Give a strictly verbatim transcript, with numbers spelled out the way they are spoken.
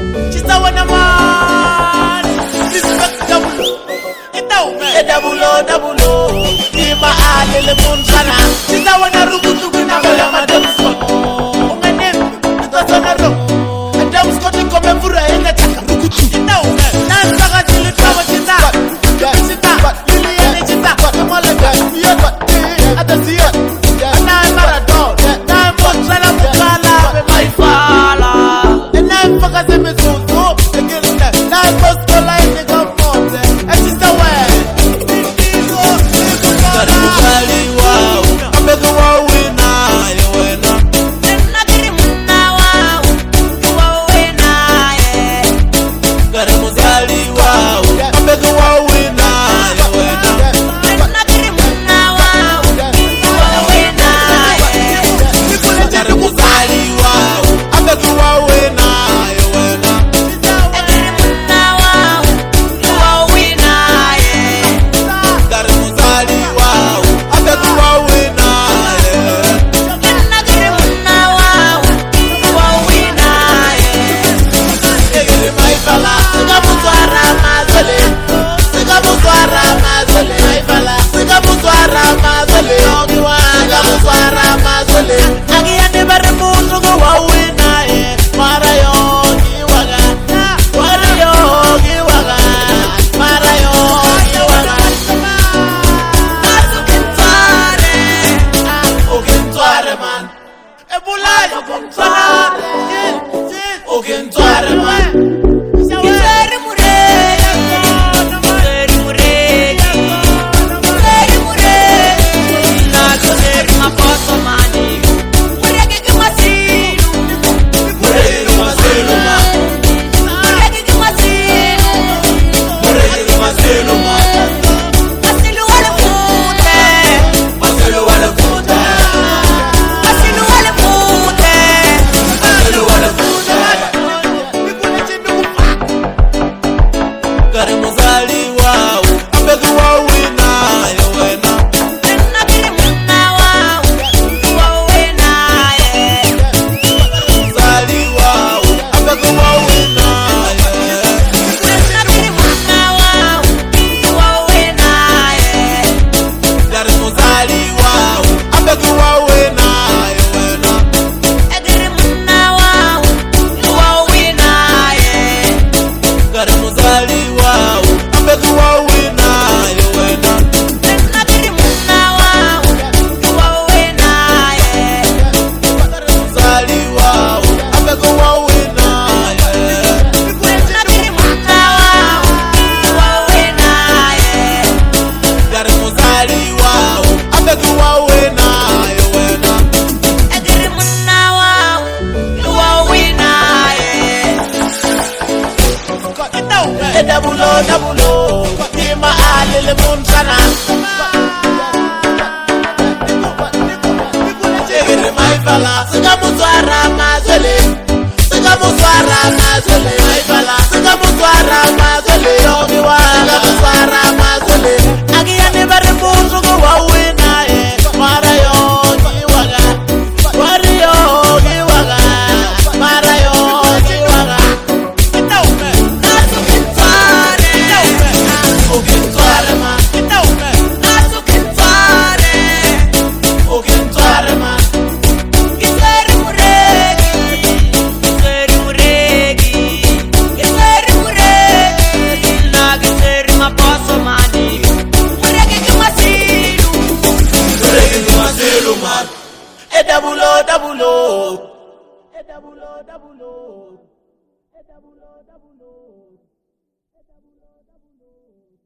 She's a one man. Respect double O. A double O, double O. Ima alele munzana. She's a one rugu tugu na bala madam Scott. Unganem, ito na ro. Madam Scott come fura ina taka rugu tugu. Ito na saka chili kama chita. Chita, lili ene chita. Kamala ga, biya ga. Ata siya. Na maradon. Na munzana mukala be my fala. Na faka se me so. Again na post line the comfort. And she's a way. Double O, double O, Ima alele munzana. Chegere my fella, sika mutwara mazele, sika mutwara mazele, my fella, sika mutwara mazele, yogi wa, sika mutwara mazele. Agia nebare munzu go wa wina e, mara yogi waga, wari yogi waga, mara yogi waga. Double O, double O, a double O, double O, a double O, double O, a double O, double O.